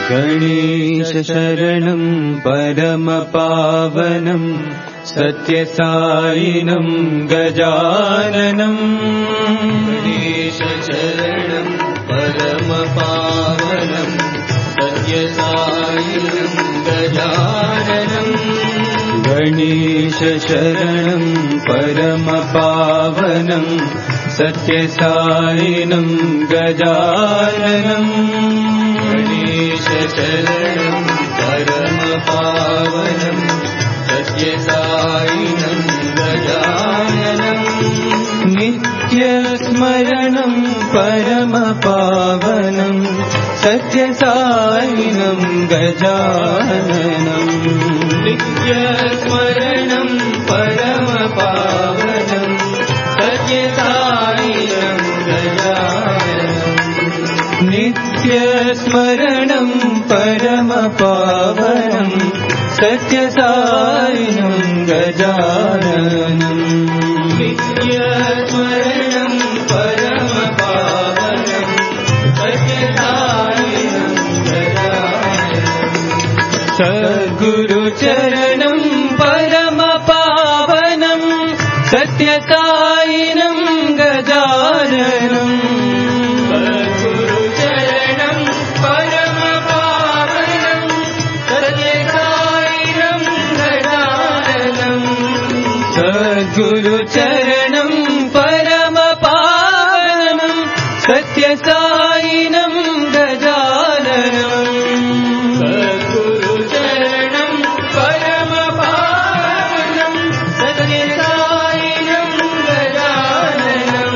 गणेश शरणं परम पावनं सत्य साईनं गजाननं गणेश शरणं परम पावनं सत्य साईनं गजाननं गणेश शरणं परम पावनं सत्य साईनं गजाननं गणेश शरणं परम पावनं सत्य साईनं गजाननं नित्य स्मरणं परम पावनं सत्य साईनं गजाननं नित्य स्मरणं परम पावनं सत्य साईनं गजाननं नित्य स्मरणं परम पावनं सत्य साईनं गजाननं नित्य स्मरणं परम पावनं सत्य साईनं गजाननं सद्गुरु चरणं परम पावनं सत्य साईनं गजाननं सद्गुरु चरणं परम पावनं सत्य साईनं गजाननं सद्गुरु चरणं परम पावनं सत्य साईनं गजाननं सद्गुरु चरणं परम पावनं सत्य साईनं गजाननं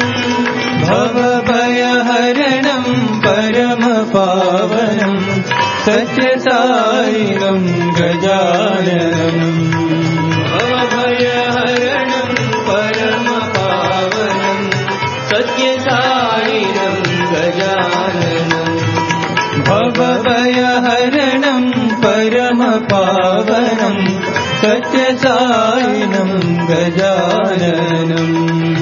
भवभयहरणं परम पावनं सत्य साईनं गजाननं भवभयहरणं परम पावनं सत्य साईनं गजाननं भवभयहरणं परम पावनं सत्य साईनं गजाननं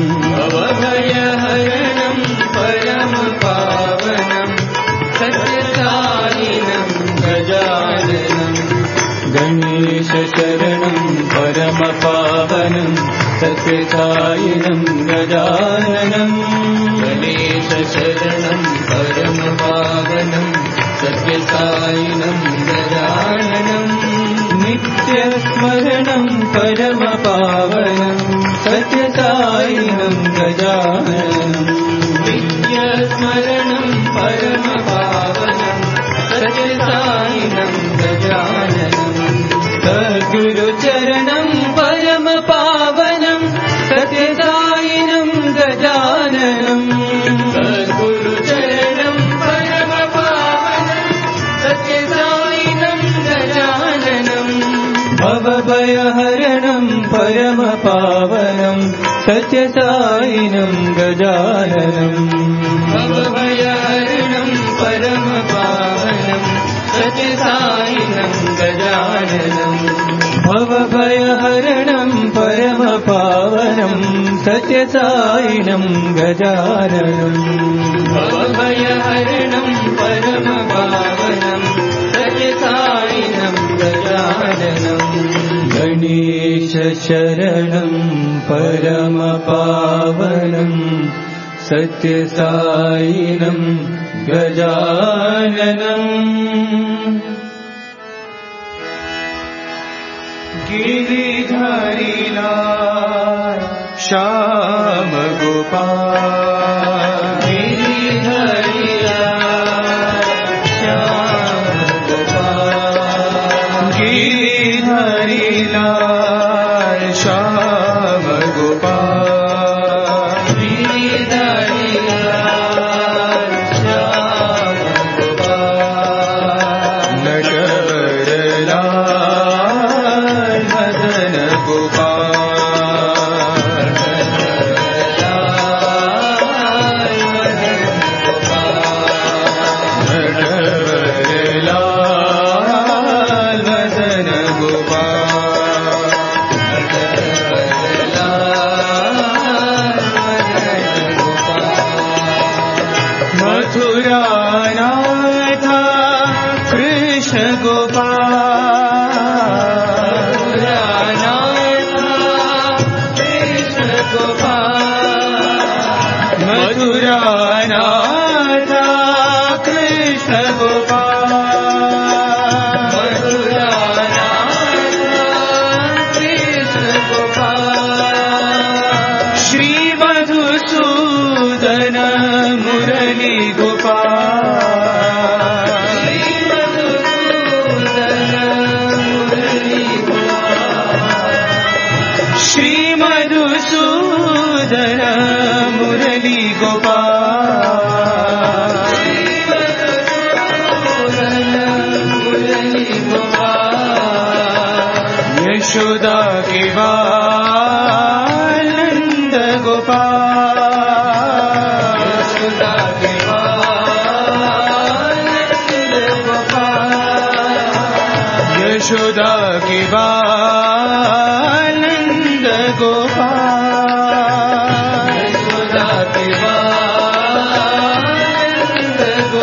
भवभयहरणं परम पावनं सत्य साईनं गजाननं गणेश शरणं परम पावनं सत्य साईनं गजाननं गणेश शरणं परम पावनं सत्य साईनं गजाननं नित्य स्मरणं परम पावनं सत्य साईनं गजाननं नित्य स्मरणं परम पावनं सत्य साईनं गजाननं सद्गुरु चरणं परम पावनं सत्य साईनं गजाननं सद्गुरु चरणं परम पावनं सत्य साईनं गजाननं भवभयहरणं परम पावनं सत्य साईनं गजाननं भवभयहरणं परम पावनं सत्य साईनं गजाननं भवभयहरणं परम पावनं सत्य साईनं गजाननं भवभयहरणं परम पावनं सत्य साईनं गजाननं गणेश शरणं परम पावनं सत्य साईनं गजाननं गिरिधारीलाल श्याम गोपाल गिरिधारीलाल श्याम गोपाल गिरिधारीलाल श्याम गोपाल गिरिधारीलाल श्याम गोपाल नटवरलाल मदन गोपाल नटवरलाल मदन गोपाल मथुरा नाथ कृष्ण कृष्ण गोपाल मथुरानाथ कृष्ण गोपाल श्री मधुसूदन मुरली गोपाल श्री मधुसूदन मुरली गोपाल यशोदा के बाल नंद गोपाल यशोदा के बाल नंद गोपाल यशोदा के बाल नंद गोपाल यशोदा के बाल नंद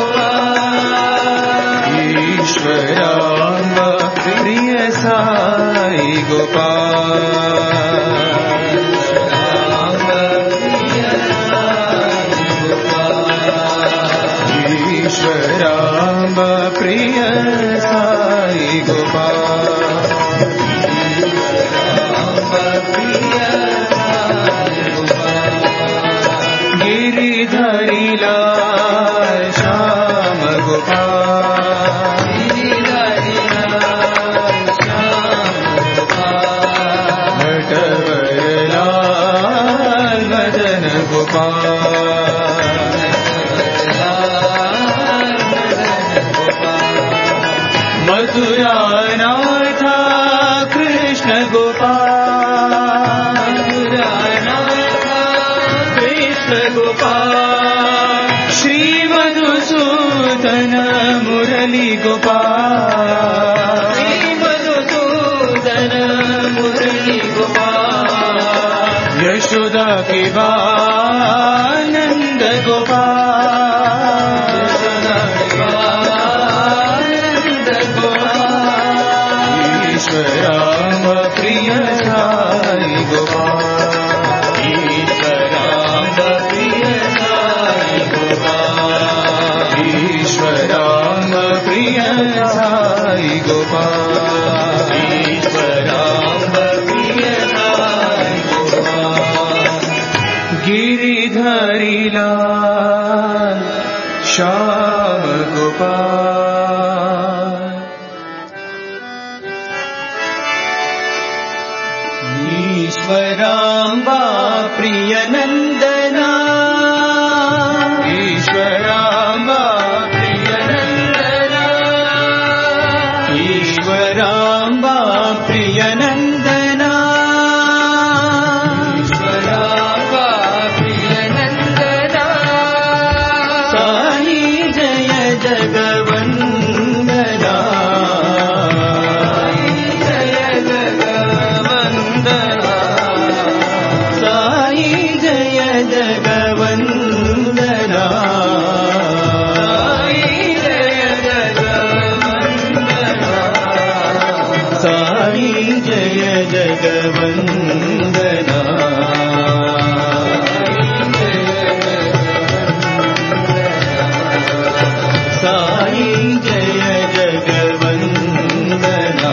गोपाल ईश्वरांब प्रिय साई गोपाल ईश्वरांब प्रिय साई गोपाल गिरिधरी लाल श्याम गोपाल नटवरलाल मदन गोपाल मथुरानाथ कृष्ण गोपाल कृष्ण गोपाल श्री मधुसूदन मुरली गोपाल श्री मधुसूदन मुरली गोपाल यशोदा के बाल नंद गोपाल यशोदा के बाल नंद गोपाल ईश्वरांब प्रिय साई गोपाल ईश्वरांब प्रिय साई गोपाल ईश्वरांब प्रिय साई गोपाल ईश्वरांब प्रिय साई गोपाल गिरिधरी लाल श्याम गोपाल ईश्वरांबा प्रिय नंदना ईश्वरांबा प्रिय नंदना ईश्वरांबा प्रिय नंदना ईश्वरांबा प्रिय नंदना साई जय जगवंदना जगवंदना साई जय जगवंदना साई जय जगवंदना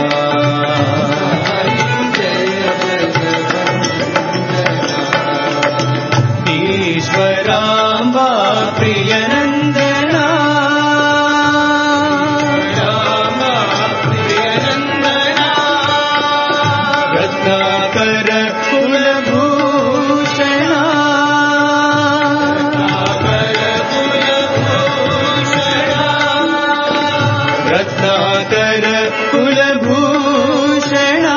ईश्वरांबा प्रिय नंदना प्रिय नंदना रत्नाकर कुलभूषणा रत्नाकर कुलभूषणा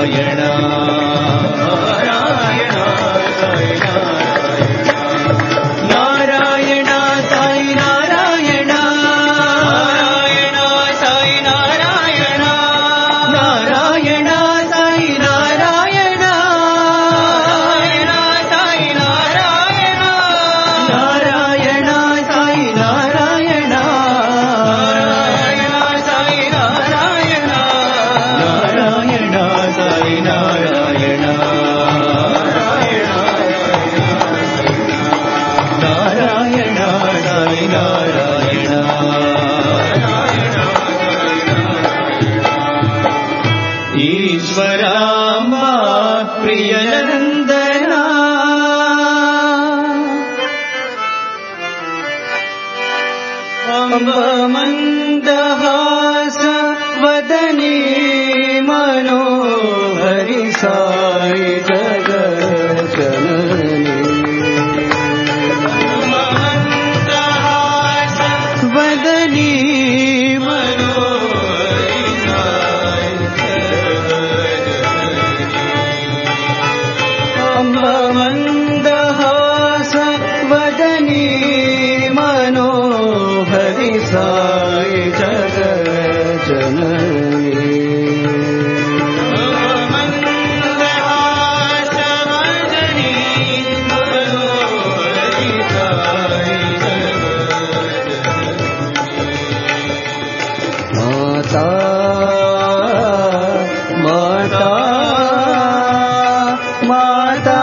ईश्वराम्बा प्रियनन्दना अम्ब मन्दहास वदनी मनोहरि साई जगज्जननी वदनी मन्दहास वदनी मनोहरि साई जगज्जननी मन्दहास वदनी मनोहरि साई जगज्जननी माता माता माता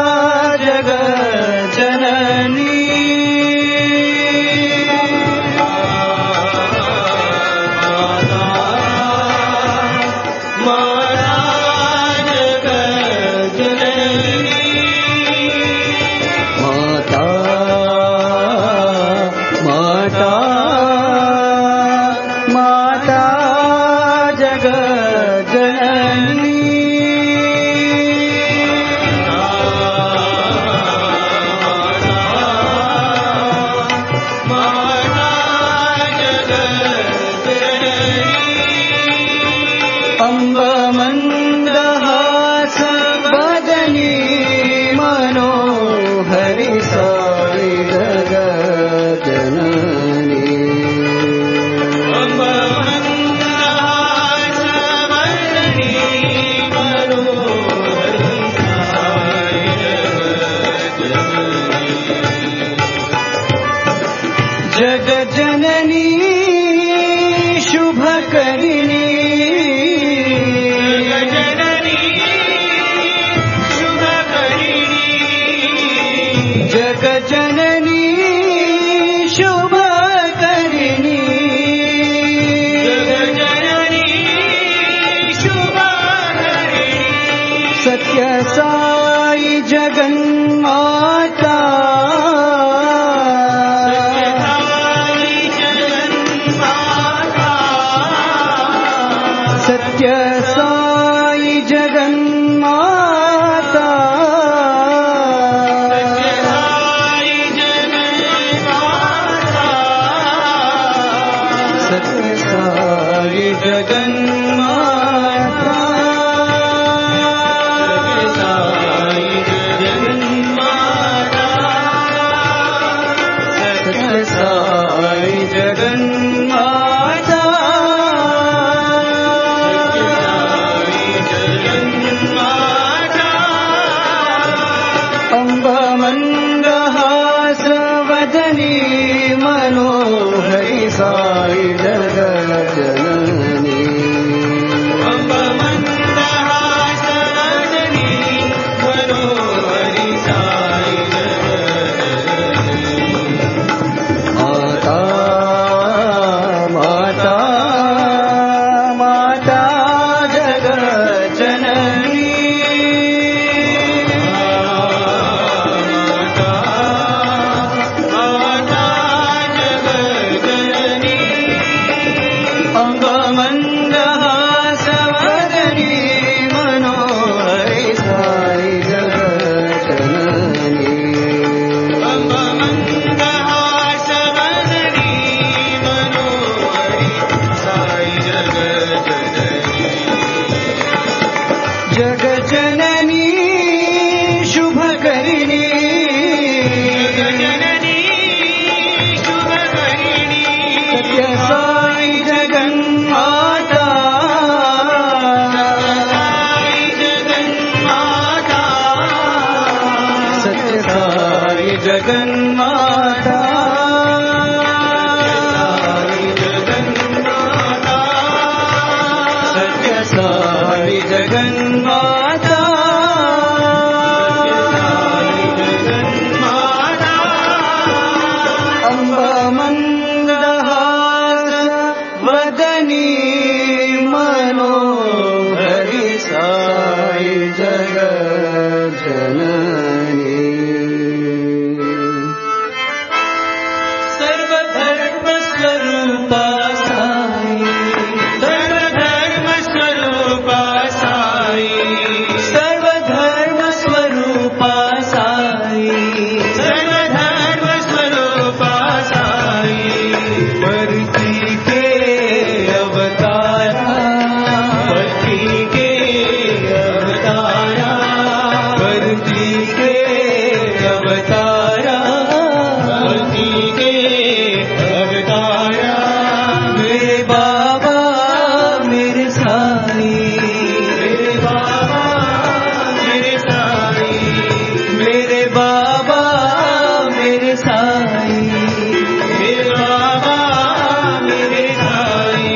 जगज्जननी माता जगज्जननी माता माता माता जगज्जननी अम्ब मन्दहास वदनी मनोहरि साई जगज्जननी अम्ब मन्दहास वदनी मनोहरि साई जगज्जननी जगज्जननी शुभकरिणी जगज्जननी शुभकरिणी जगज्जननी शुभकरिणी सत्य साई जगन्माता सत्य साई जगन्माता जगन्माता सत्य साई जगन्माता सत्य साई जगन्माता जगन्माता सत्य साई जगन्माता अम्बा मंदहास वदनी मनोहरि साई जगत जननी सर्वधर्म स्वरूपा साई सर्वधर्म स्वरूपा साई सर्वधर्म स्वरूपा साई सर्वधर्म स्वरूपा साई परती के अवतारा परती के अवतारा परती के अवतारा परती के अवतारा मेरे बाबा मेरे साई मेरे बाबा मेरे साई मेरे बाबा मेरे साई मेरे बाबा मेरे साई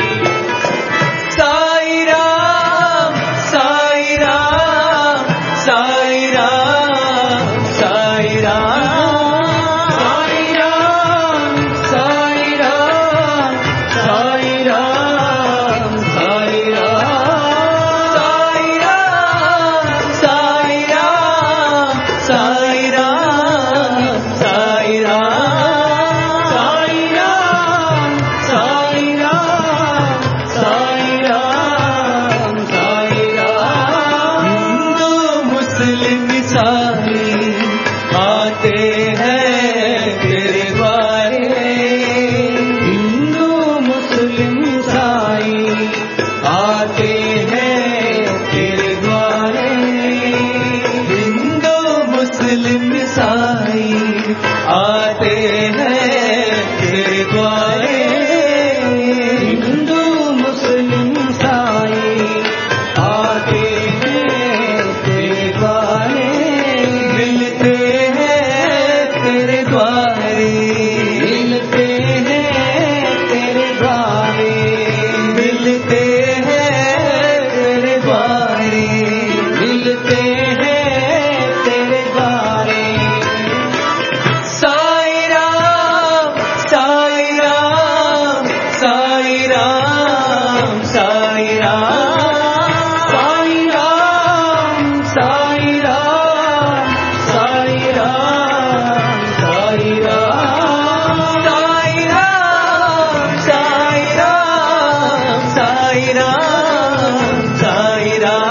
साई राम साई राम साई राम साई राम साई राम साई राम साई राम साई राम साई राम साई राम साई राम साई राम साई राम साई राम साई राम हिंदू मुस्लिम ईसाई आते हैं तेरे द्वारे हिंदू मुस्लिम ईसाई आते हैं तेरे द्वारे हिंदू मुस्लिम ईसाई आते हैं तेरे द्वारे हिंदू मुस्लिम ईसाई आते हैं तेरे द्वारे मिलते हैं तेरे द्वारे मिलते हैं तेरे द्वारे मिलते हैं तेरे द्वारे मिलते हैं तेरे द्वारे साई राम साई राम साई राम साई राम साई राम साई राम साई राम साई राम साई राम साई राम साई राम साई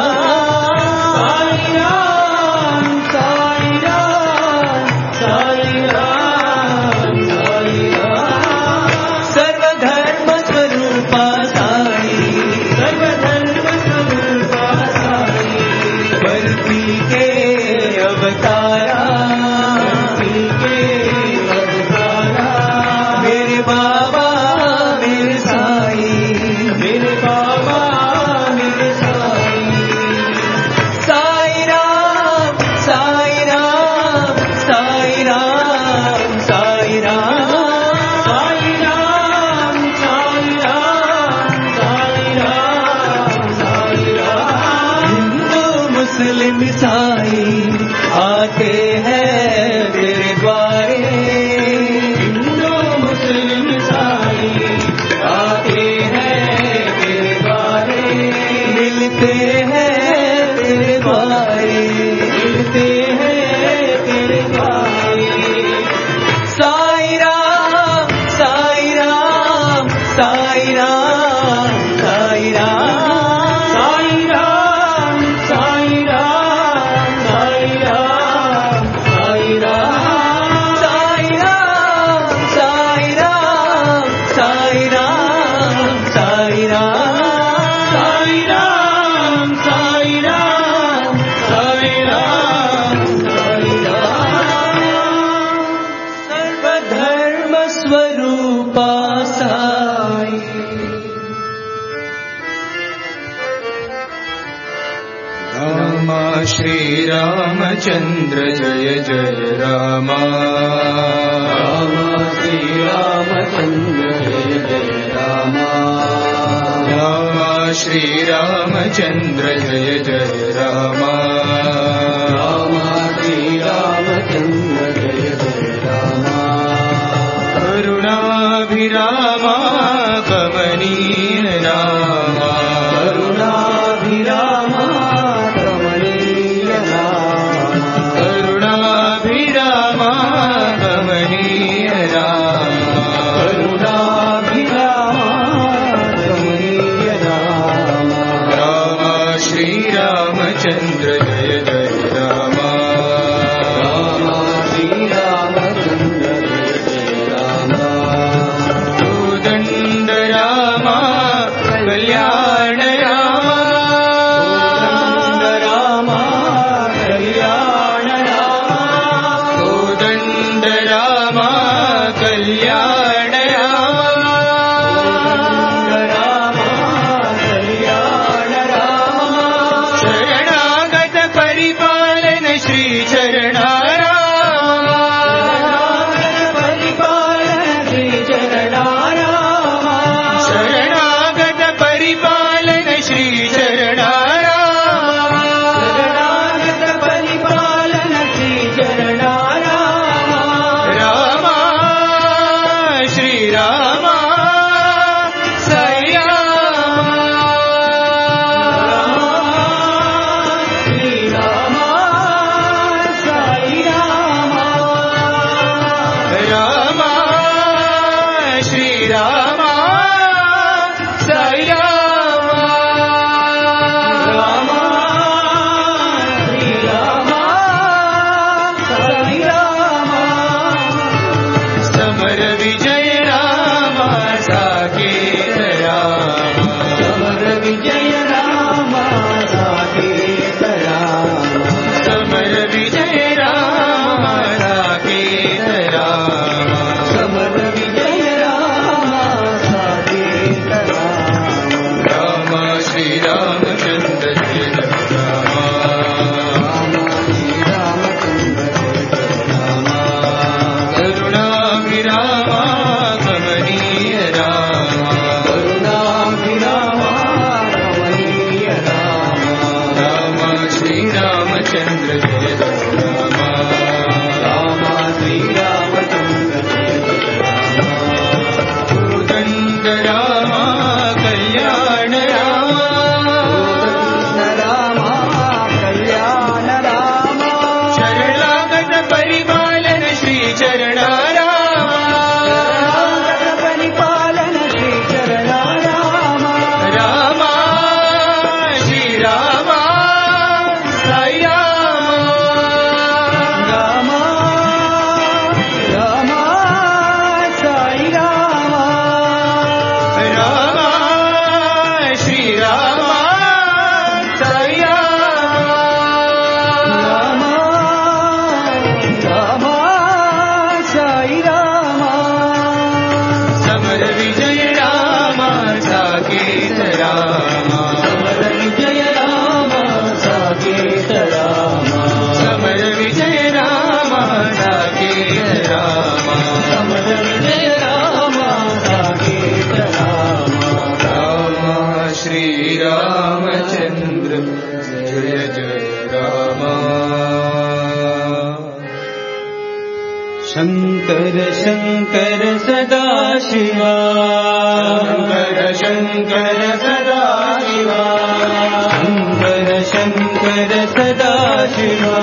राम साई राम साई राम साई राम सर्वधर्म स्वरूपा साई सर्वधर्म स्वरूपा साई परती के अवतारा परती के अवतारा मेरे बाबा मेरे साई मेरे बाबा मेरे साई साई राम साई राम साई राम साई राम साई राम साई राम साई राम साई राम हिंदू मुस्लिम ईसाई आते हैं तेरे द्वारे हिंदू मुस्लिम ईसाई आते हैं तेरे द्वारे मिलते हैं तेरे द्वारे मिलते हैं तेरे द्वारे साई राम साई राम साई राम साई राम साई राम साई राम साई राम श्रीरामचन्द्र जय जय राम राम श्रीरामचन्द्र जय जय राम राम श्रीरामचन्द्र जय जय राम राम श्रीरामचन्द्र जय जय राम करुणाभिराम कमनीय राम करुणाभिराम चंद्र जय जय राम राम श्रीरामचंद्र जय जय राम कोदंड राम कल्याण राम कल्याण राम कोदंड राम कल्याण परिपालन श्री चरणा राम परिपालन श्री चरणा राम शरणागत परिपालन श्री चरणा राम शरणागत परिपालन श्री चरणा राम राम श्री राम श्रीरामचन्द्र जय जय राम शंकर शंकर सदाशिवा शंकर शंकर सदाशिवा शंकर शंकर सदाशिवा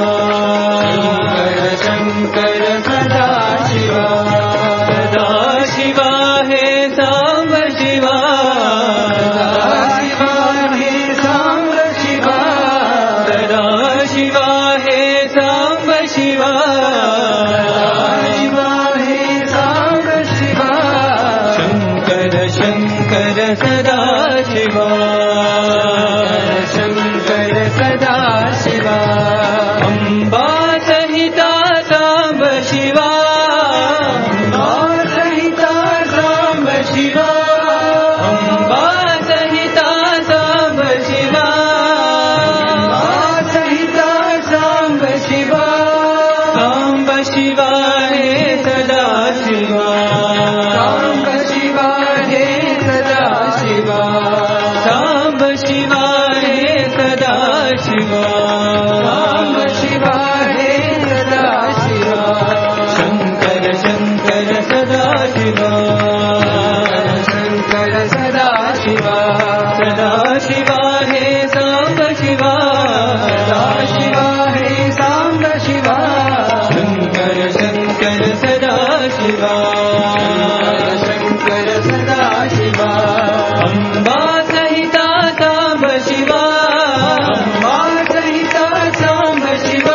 शंकर शंकर सदाशिवा सदाशिवा हे सांब शिवा सदाशिवा शंकर सदाशिवा अम्बा सहिता सांब शिवा शिवा हे सांब शिवा सदा शिवा हे सांब शिवा शंकर शंकर सदा शिवा शंकर सदा शिवा अम्बा सहिता सांब शिवा अम्बा सहिता सांब शिवा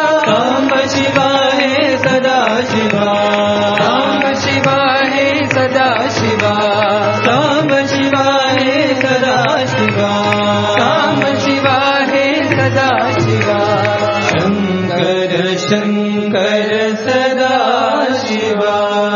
हे सदा शिवा सांब शिवा हे सदा शिवा सांब शिवा हे सदा शिवा सांब शिवा हे सदा शिवा शंकर शंकर सदा शिवा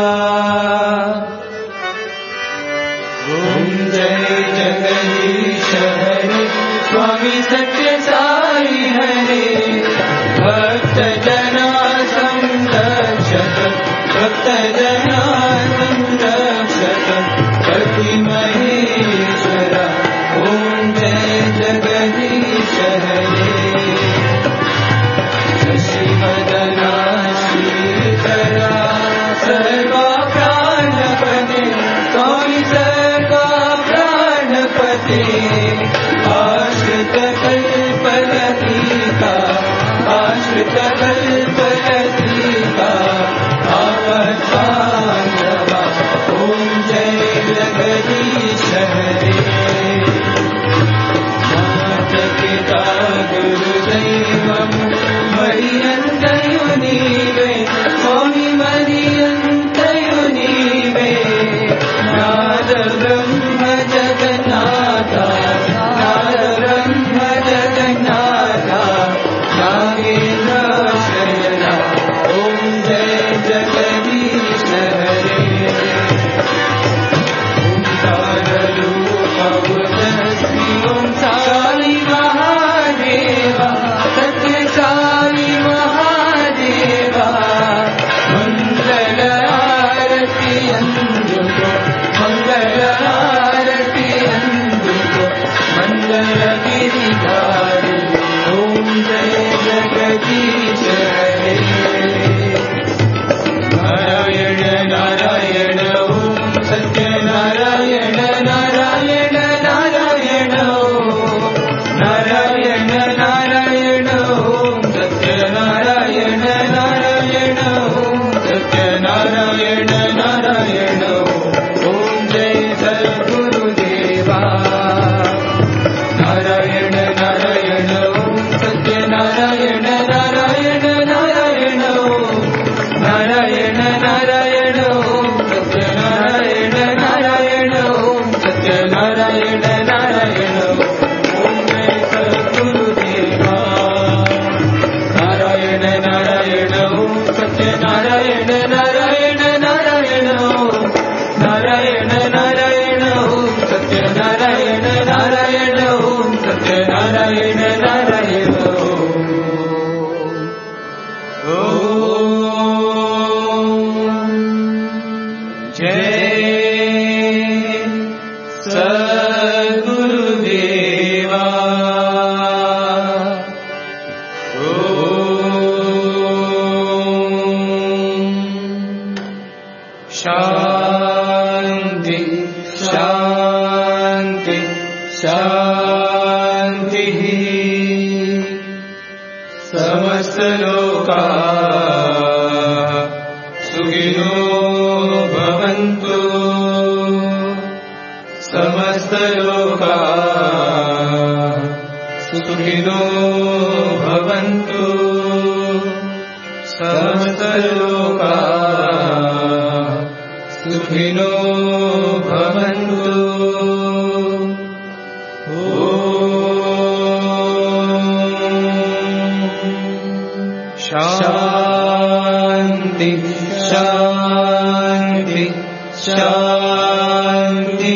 ओम जय जगदीश हरे स्वामी सत्य साई हरे भक्त जना संरक्षक भक्त जना संरक्षक पति महेश्वर ओम जय जगदीश हरे शशिवदना श्रीधरा सर्वा प्राणपते स्वामी सर्वा प्राणपते आश्रित कल्पलतिका आश्रित कल्पलतिका आपद्बान्धवा ओम जय जगदीश हरे माता पिता गुरुदैवं मरियन्तयो नीवे स्वामी मरियन्तयो नीवे नाद ब्रह्म जगन्नाथ नाद ब्रह्म जगन्नाथ नागेन्द्र शयना ओम जय जगदीश हरे ओम साई महादेवा सत्य साई महादेवा मंगल आरती अंजुको मंगल आरती अंजुको मंगल गिरिधारी ओम जय जगदीश हरे नारायण नारायण ओम सत्य नारायण नारायण नारायण ओम नारायण नारायण ओम सत्य नारायण नारायण ओम सत्य नारायण नारायण ओम जय सद्गुरुदेवा नारायण नारायण ओम सत्य नारायण नारायण नारायण ओम नारायण नारायण ओम सत्य नारायण नारायण ओम सत्य नारायण नारायण ओम जय सद्गुरुदेवा नारायण नारायण ओम सत्य नारायण नारायण नारायण ओम नारायण नारायण ओम सत्य नारायण नारायण ओम सत्य नारायण नारायण जय सद्गुरुदेवा शांति शांति शांति समस्त लोका सुखिनो भवन्तु समस्त लोका सुखिनो भवन्तु समस्त लोका सुखिनो भवन्तु शांति शांति शांति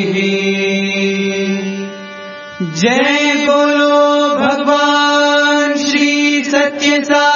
जय बोलो भगवान श्री सत्य साई